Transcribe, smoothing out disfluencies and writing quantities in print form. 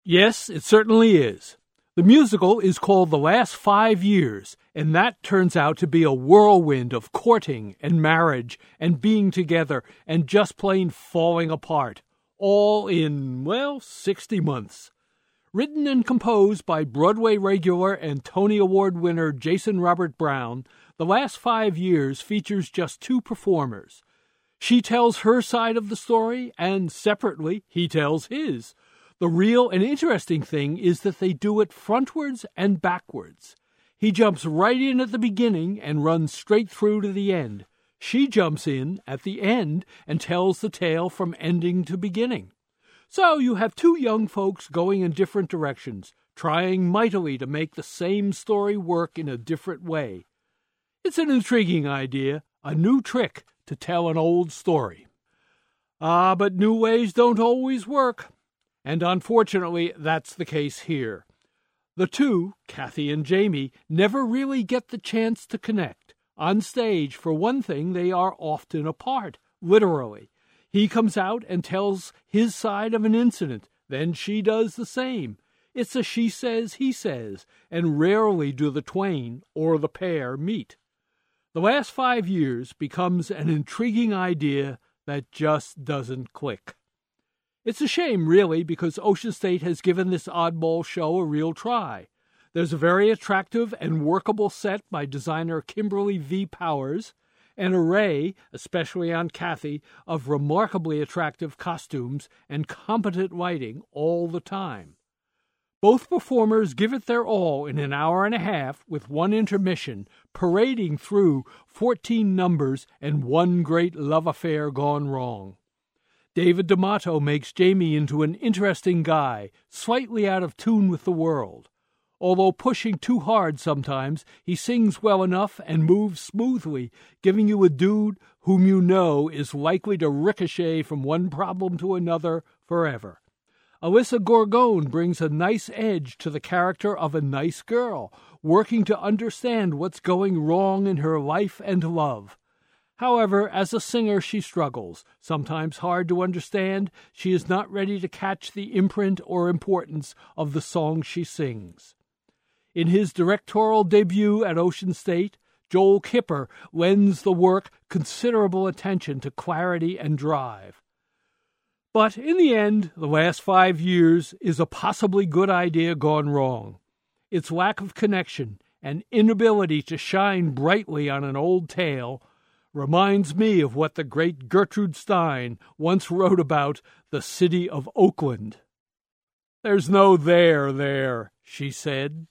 Yes, it certainly is. The musical is called The Last 5 Years, and that turns out to be a whirlwind of courting and marriage and being together and just plain falling apart, all in, 60 months. Written and composed by Broadway regular and Tony Award winner Jason Robert Brown, The Last 5 Years features just 2 performers. She tells her side of the story, and separately, he tells his. The real and interesting thing is that they do it frontwards and backwards. He jumps right in at the beginning and runs straight through to the end. She jumps in at the end and tells the tale from ending to beginning. So you have 2 young folks going in different directions, trying mightily to make the same story work in a different way. It's an intriguing idea, a new trick to tell an old story. But new ways don't always work. And unfortunately, that's the case here. The 2, Kathy and Jamie, never really get the chance to connect. On stage, for one thing, they are often apart, literally. He comes out and tells his side of an incident, then she does the same. It's a she says, he says, and rarely do the twain or the pair meet. The Last 5 Years becomes an intriguing idea that just doesn't click. It's a shame, really, because Ocean State has given this oddball show a real try. There's a very attractive and workable set by designer Kimberly V. Powers, an array, especially on Kathy, of remarkably attractive costumes and competent lighting all the time. Both performers give it their all in an hour and a half with one intermission, parading through 14 numbers and one great love affair gone wrong. David D'Amato makes Jamie into an interesting guy, slightly out of tune with the world. Although pushing too hard sometimes, he sings well enough and moves smoothly, giving you a dude whom you know is likely to ricochet from one problem to another forever. Alyssa Gorgone brings a nice edge to the character of a nice girl, working to understand what's going wrong in her life and love. However, as a singer she struggles, sometimes hard to understand. She is not ready to catch the imprint or importance of the song she sings. In his directorial debut at Ocean State, Joel Kipper lends the work considerable attention to clarity and drive. But in the end, The Last 5 Years is a possibly good idea gone wrong. Its lack of connection and inability to shine brightly on an old tale reminds me of what the great Gertrude Stein once wrote about the city of Oakland. "There's no there," she said.